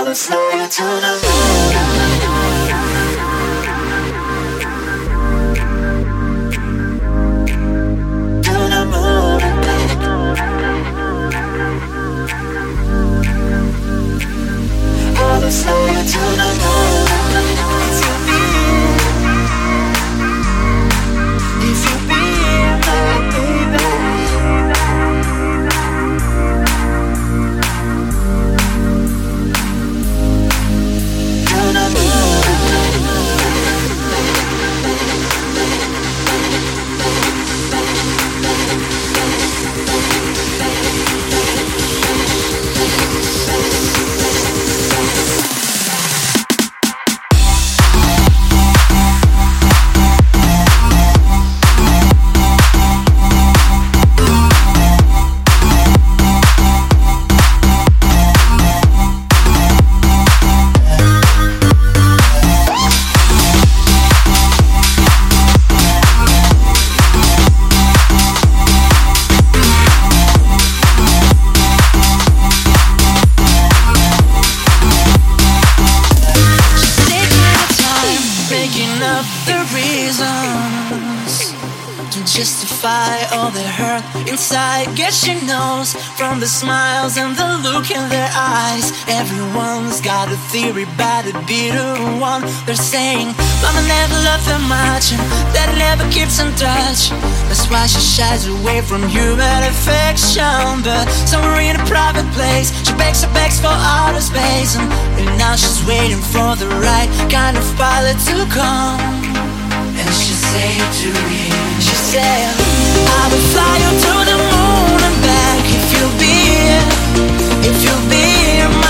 will fly you to the moon. To the moon and back. I will fly you to the moon and back. If you be my baby. All the hurt inside, guess she knows from the smiles and the look in their eyes. Everyone's got a theory about the bitter one. They're saying mama never loved her much and daddy never keeps in touch. That's why she shies away from human affection. But somewhere in a private place, she begs her begs for outer space, and now she's waiting for the right kind of pilot to come. And she said to me, she said, I will fly you to the moon and back if you'll be